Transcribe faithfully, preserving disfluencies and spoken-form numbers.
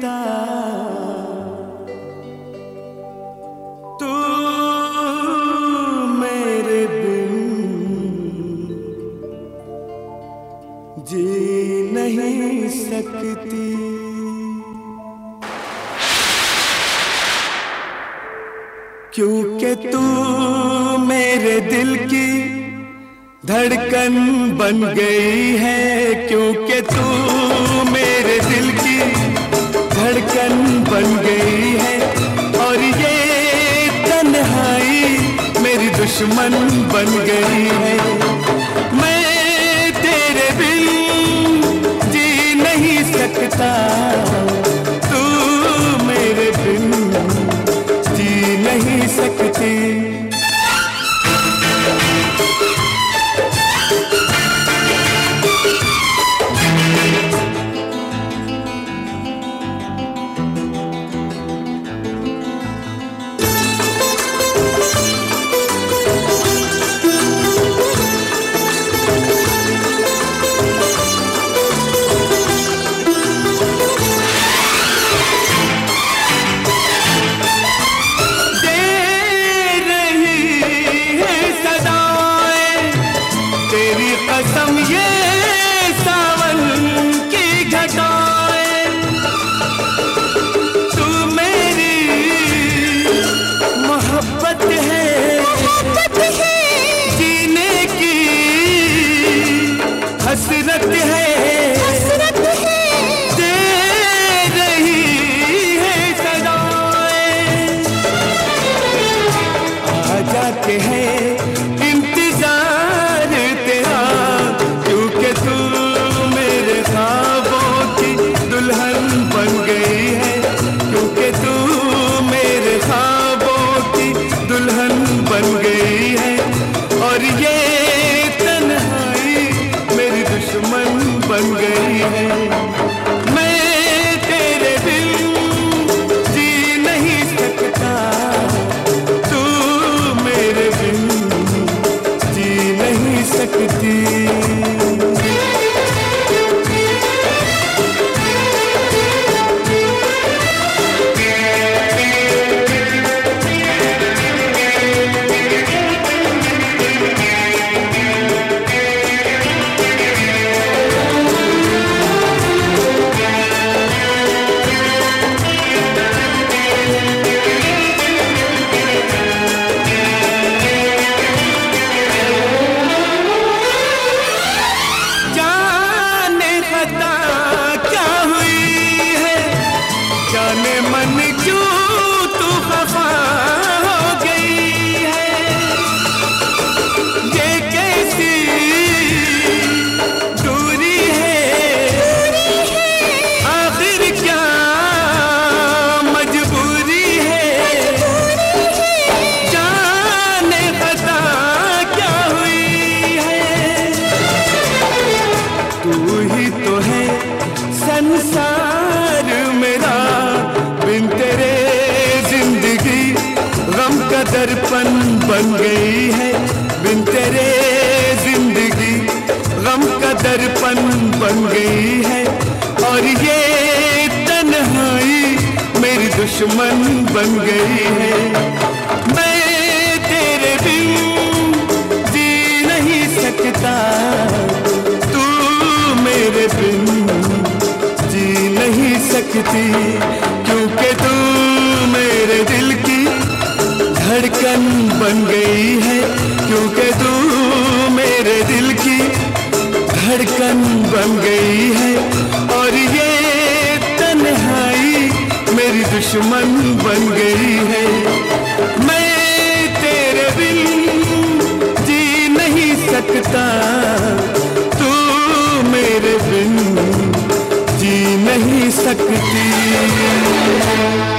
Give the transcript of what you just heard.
सकता, तू मेरे बिन जी नहीं सकती। क्योंकि तू मेरे दिल की धड़कन बन गई है, क्योंकि तू मेरे दिल की धड़कन बन गई है। और ये तन्हाई मेरी दुश्मन बन गई है। मैं तेरे बिन जी नहीं सकता, तू मेरे बिन जी नहीं सकती। कसम ये सावन की घटाएं, तू मेरी मोहब्बत है, मोहब्बत है, जीने की हसरत है, हसरत है, दे रही है सदाएं। आ जाते हैं बन गई है। और ये तन्हाई मेरी दुश्मन बन गई है। मैं तेरे बिन जी नहीं सकता, तू मेरे बिन जी नहीं सकती। जाने मन क्यों तू खफा हो गई है, ये कैसी दूरी है, आखिर क्या मजबूरी है, जाने खता क्या हुई है। तू ही तो है संसार मेरा, बिन तेरे जिंदगी गम का दर्पण बन गई है। बिन तेरे जिंदगी गम का दर्पण बन गई है। और ये तन्हाई मेरी दुश्मन बन गई है। मैं तेरे बिन जी नहीं सकता, तू मेरे बिन जी नहीं सकती। क्योंकि तू मेरे दिल की धड़कन बन गई है, क्योंकि तू मेरे दिल की धड़कन बन गई है। और ये तन्हाई मेरी दुश्मन बन गई है। मैं तेरे बिन जी नहीं सकता, तू मेरे बिन जी नहीं सकती।